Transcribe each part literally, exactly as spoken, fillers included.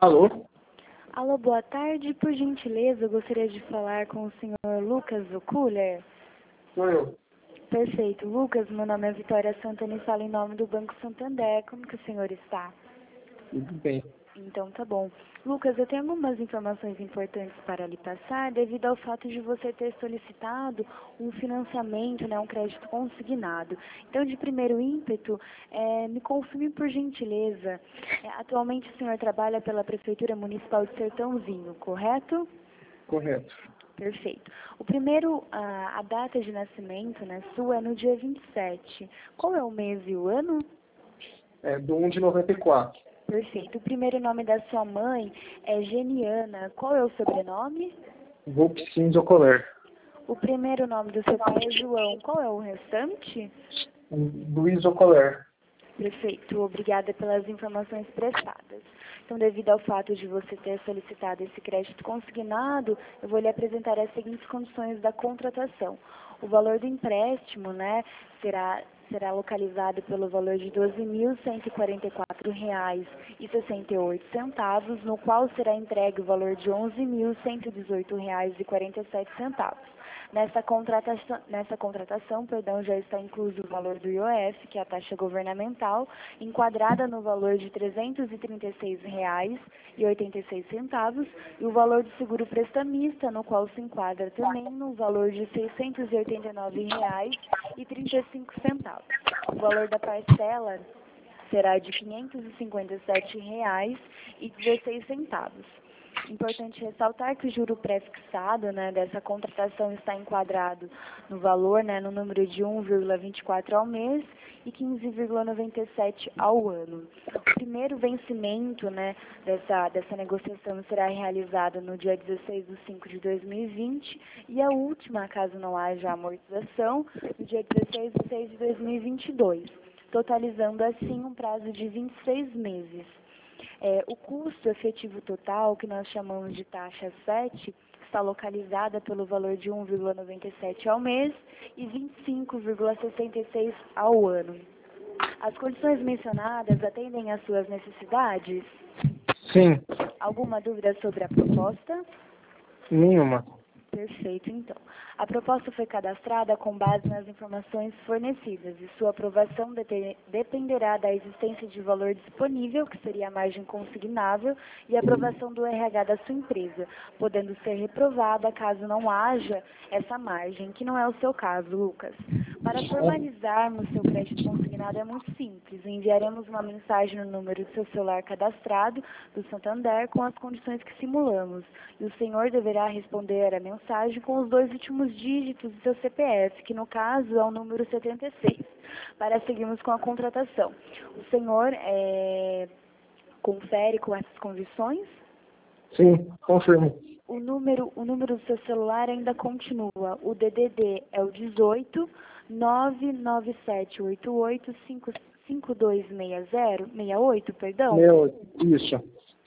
Alô? Alô, boa tarde. Por gentileza, eu gostaria de falar com o senhor Lucas Oculer. Sou eu. Perfeito. Lucas, meu nome é Vitória Santana e falo em nome do Banco Santander. Como que o senhor está? Tudo bem. Então, tá bom. Lucas, eu tenho algumas informações importantes para lhe passar devido ao fato de você ter solicitado um financiamento, né, um crédito consignado. Então, de primeiro ímpeto, é, me confirme por gentileza, é, atualmente o senhor trabalha pela Prefeitura Municipal de Sertãozinho, correto? Correto. Perfeito. O primeiro, a, a data de nascimento, né, sua é no dia vinte e sete. Qual é o mês e o ano? É do um de noventa e quatro. Perfeito. O primeiro nome da sua mãe é Geniana. Qual é o sobrenome? Volpsin Zocoler. O primeiro nome do seu pai é João. Qual é o restante? Luiz Zocoler. Perfeito. Obrigada pelas informações prestadas. Então, devido ao fato de você ter solicitado esse crédito consignado, eu vou lhe apresentar as seguintes condições da contratação. O valor do empréstimo, né, será, será localizado pelo valor de doze mil cento e quarenta e quatro reais e sessenta e oito centavos, no qual será entregue o valor de onze mil cento e dezoito reais e quarenta e sete centavos. Nessa contratação, nessa contratação, perdão, já está incluso o valor do I O F, que é a taxa governamental, enquadrada no valor de trezentos e trinta e seis reais e oitenta e seis centavos, e o valor do seguro prestamista, no qual se enquadra também no valor de seiscentos e oitenta e nove reais e trinta e cinco centavos. O valor da parcela será de quinhentos e cinquenta e sete reais e dezesseis centavos. Importante ressaltar que o juro pré-fixado, né, dessa contratação está enquadrado no valor, né, no número de um vírgula vinte e quatro ao mês e quinze vírgula noventa e sete ao ano. O primeiro vencimento, né, dessa, dessa negociação será realizado no dia dezesseis de cinco de dois mil e vinte e a última, caso não haja amortização, no dia dezesseis de seis de dois mil e vinte e dois, totalizando assim um prazo de vinte e seis meses. É, o custo efetivo total, que nós chamamos de taxa sete, está localizada pelo valor de um vírgula noventa e sete ao mês e vinte e cinco vírgula sessenta e seis ao ano. As condições mencionadas atendem às suas necessidades? Sim. Alguma dúvida sobre a proposta? Nenhuma. Perfeito, então. A proposta foi cadastrada com base nas informações fornecidas e sua aprovação dependerá da existência de valor disponível, que seria a margem consignável, e a aprovação do R H da sua empresa, podendo ser reprovada caso não haja essa margem, que não é o seu caso, Lucas. Para formalizarmos seu crédito consignado é muito simples. Enviaremos uma mensagem no número do seu celular cadastrado do Santander com as condições que simulamos, e o senhor deverá responder a mensagem com os dois últimos dígitos do seu C P F, que no caso é o número setenta e seis, para seguirmos com a contratação. O senhor é, confere com essas condições? Sim, confirmo. O número, o número do seu celular ainda continua. O D D D é o dezoito, nove nove sete oito oito, cinco dois seis zero, seis oito, perdão? Meu, isso.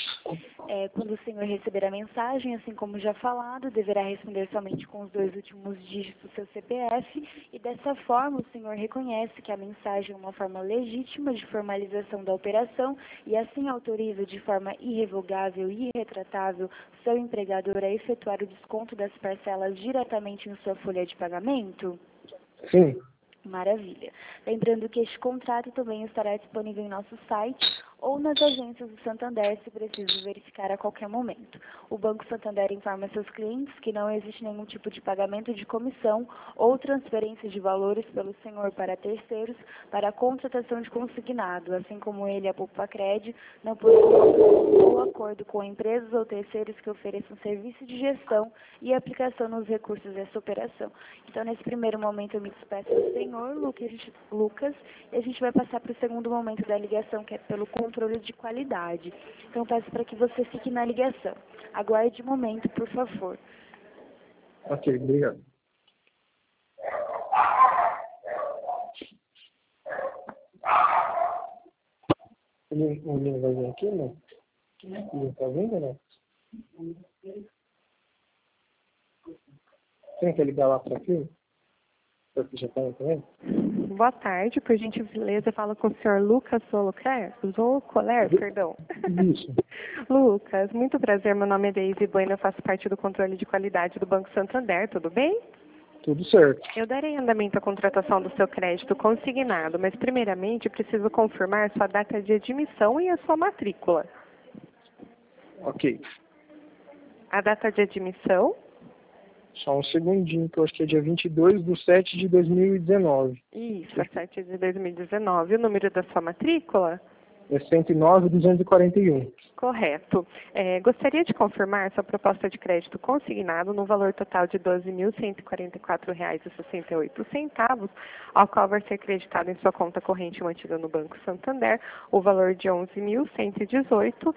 É, quando o senhor receber a mensagem, assim como já falado, deverá responder somente com os dois últimos dígitos do seu C P F e dessa forma o senhor reconhece que a mensagem é uma forma legítima de formalização da operação e assim autoriza de forma irrevogável e irretratável seu empregador a efetuar o desconto das parcelas diretamente em sua folha de pagamento? Sim. Maravilha. Lembrando que este contrato também estará disponível em nosso site ou nas agências do Santander, se preciso verificar a qualquer momento. O Banco Santander informa seus clientes que não existe nenhum tipo de pagamento de comissão ou transferência de valores pelo senhor para terceiros para a contratação de consignado, assim como ele, a Poupa-Cred, não possui ou acordo com empresas ou terceiros que ofereçam serviço de gestão e aplicação nos recursos dessa operação. Então, nesse primeiro momento, eu me despeço do senhor, Lucas, e a gente vai passar para o segundo momento da ligação, que é pelo controle de qualidade. Então, peço para que você fique na ligação. Aguarde um momento, por favor. Ok, obrigado. O menino vai vir aqui, não? Ele está vindo, não? Você quer ligar lá para aqui? Para que já está também? Boa tarde, por gentileza, fala com o senhor Lucas Zolocoler, Zolocoler, perdão. Isso. Lucas, muito prazer, meu nome é Deise Bueno, eu faço parte do controle de qualidade do Banco Santander, tudo bem? Tudo certo. Eu darei andamento à contratação do seu crédito consignado, mas primeiramente preciso confirmar sua data de admissão e a sua matrícula. Ok. A data de admissão? Só um segundinho, que eu acho que é dia vinte e dois de sete de dois mil e dezenove. Isso, a sete de dois mil e dezenove. O número da sua matrícula? É cento e nove, duzentos e quarenta e um. Correto. É, gostaria de confirmar sua proposta de crédito consignado no valor total de doze mil cento e quarenta e quatro reais e sessenta e oito centavos, ao qual vai ser creditado em sua conta corrente mantida no Banco Santander o valor de onze mil cento e dezoito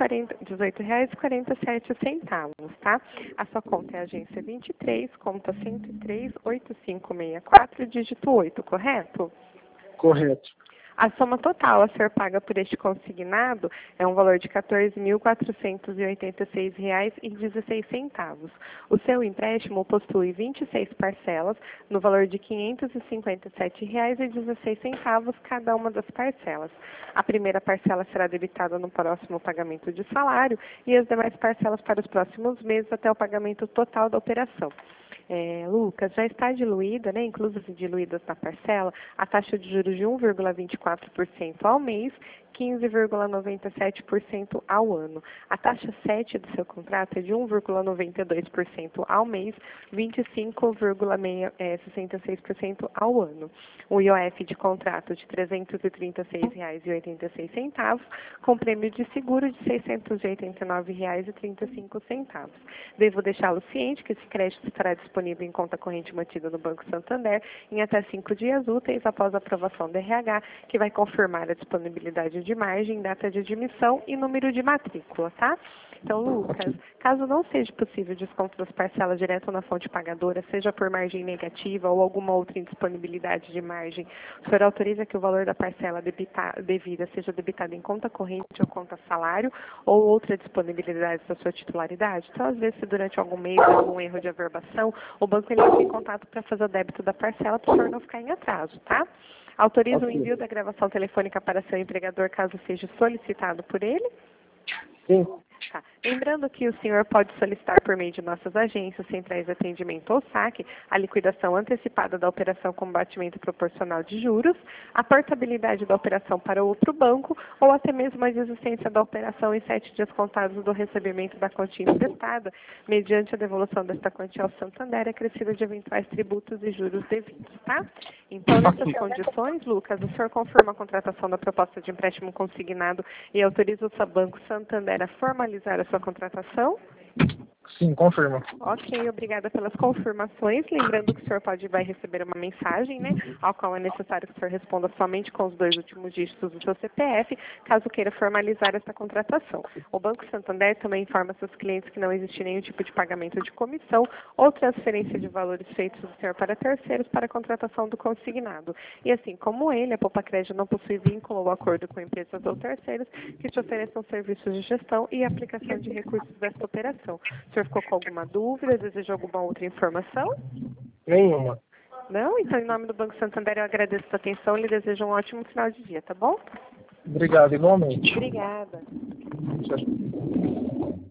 reais e quarenta e sete centavos, tá? A sua conta é a agência vinte e três, conta cento e três, oito cinco seis quatro, dígito oito, correto? Correto. A soma total a ser paga por este consignado é um valor de quatorze mil quatrocentos e oitenta e seis reais e dezesseis centavos. O seu empréstimo possui vinte e seis parcelas no valor de quinhentos e cinquenta e sete reais e dezesseis centavos cada uma das parcelas. A primeira parcela será debitada no próximo pagamento de salário e as demais parcelas para os próximos meses até o pagamento total da operação. É, Lucas, já está diluída, né, inclusas e diluídas na parcela, a taxa de juros de um vírgula vinte e quatro por cento ao mês, quinze vírgula noventa e sete por cento ao ano. A taxa sete do seu contrato é de um vírgula noventa e dois por cento ao mês, vinte e cinco vírgula sessenta e seis por cento ao ano. O I O F de contrato de trezentos e trinta e seis reais e oitenta e seis centavos, com prêmio de seguro de seiscentos e oitenta e nove reais e trinta e cinco centavos. Devo deixá-lo ciente que esse crédito estará disponível em conta corrente mantida no Banco Santander em até cinco dias úteis após a aprovação do R H, que vai confirmar a disponibilidade de margem, data de admissão e número de matrícula, tá? Então, Lucas, caso não seja possível o desconto das parcelas direto na fonte pagadora, seja por margem negativa ou alguma outra indisponibilidade de margem, o senhor autoriza que o valor da parcela debita, devida seja debitado em conta corrente ou conta salário ou outra disponibilidade da sua titularidade? Então, às vezes, se durante algum mês há algum erro de averbação, o banco ele entra em contato para fazer o débito da parcela para o senhor não ficar em atraso, tá? Autoriza o envio da gravação telefônica para seu empregador caso seja solicitado por ele? Sim. Tá. Lembrando que o senhor pode solicitar por meio de nossas agências, centrais de atendimento ou saque, a liquidação antecipada da operação com batimento proporcional de juros, a portabilidade da operação para outro banco ou até mesmo a desistência da operação em sete dias contados do recebimento da quantia emprestada, mediante a devolução desta quantia ao Santander, acrescida de eventuais tributos e juros devidos, tá? Então, nessas condições, Lucas, o senhor confirma a contratação da proposta de empréstimo consignado e autoriza o seu Banco Santander a formalizar a sua contratação? Sim, confirma. Ok, obrigada pelas confirmações. Lembrando que o senhor pode vai receber uma mensagem, né, ao qual é necessário que o senhor responda somente com os dois últimos dígitos do seu C P F, caso queira formalizar essa contratação. O Banco Santander também informa seus clientes que não existe nenhum tipo de pagamento de comissão ou transferência de valores feitos do senhor para terceiros para a contratação do consignado. E assim como ele, a Poupa Crédito não possui vínculo ou acordo com empresas ou terceiros que te ofereçam serviços de gestão e aplicação de recursos desta operação. O senhor ficou com alguma dúvida? Deseja alguma outra informação? Nenhuma. Não? Então, em nome do Banco Santander, eu agradeço a sua atenção e lhe desejo um ótimo final de dia, tá bom? Obrigado, igualmente. Obrigada. Tchau.